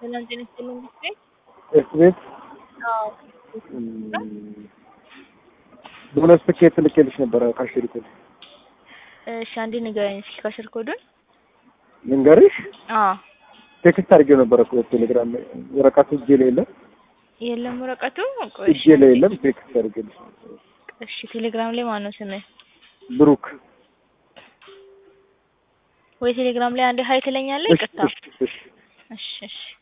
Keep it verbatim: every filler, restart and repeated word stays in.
ሰላም ጤና ይስጥልኝ እንዴት ኤስቤስ አዎ ቦነስ ትኬት ልኬልሽ ነበር ካሽሪ ኮድ እሺ አንዴ ንገረኝ እስኪ ካሽሪ ኮዱን ልንገርሽ አዎ ቴክስት አድርጌው ነበር እኮ ቴሌግራም ላይ ወረቀቱ እጄ ላይ የለም የለም ወረቀቱ እጄ ላይ የለም ቴክስት አድርጌልሽ እሺ ቴሌግራም ላይ ማን ነው ስምህ ብሩክ ወይ ቴሌግራም ላይ አንዴ ሀይ ትለኛለህ ይቅርታ እሺ እሺ እሺ እሺ